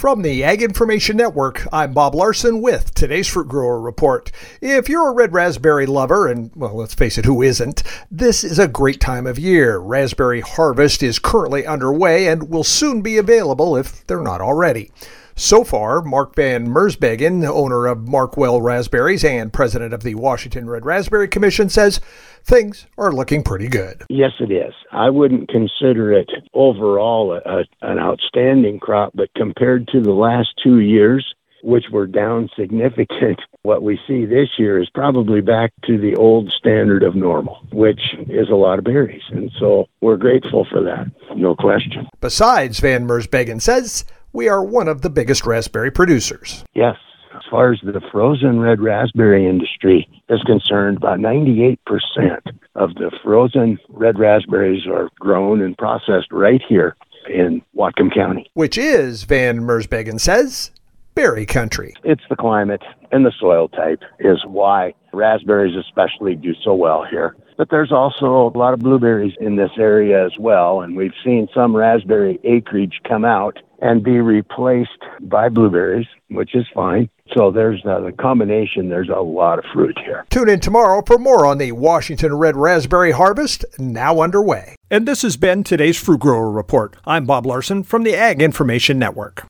From the Ag Information Network, I'm Bob Larson with today's Fruit Grower Report. If you're a red raspberry lover, and well, let's face it, who isn't, this is a great time of year. Raspberry harvest is currently underway and will soon be available if they're not already. So far, Mark Van Mersbegen, owner of Markwell Raspberries and president of the Washington Red Raspberry Commission, says things are looking pretty good. Yes, it is. I wouldn't consider it overall an outstanding crop, but compared to the last 2 years, which were down significant, what we see this year is probably back to the old standard of normal, which is a lot of berries. And so we're grateful for that, no question. Besides, Van Mersbegen says, we are one of the biggest raspberry producers. Yes. As far as the frozen red raspberry industry is concerned, about 98% of the frozen red raspberries are grown and processed right here in Whatcom County. Which is, Van Mersbegen says, berry country. It's the climate and the soil type is why raspberries especially do so well here. But there's also a lot of blueberries in this area as well, and we've seen some raspberry acreage come out and be replaced by blueberries, which is fine. So there's the combination. There's a lot of fruit here. Tune in tomorrow for more on the Washington Red Raspberry Harvest, now underway. And this has been today's Fruit Grower Report. I'm Bob Larson from the Ag Information Network.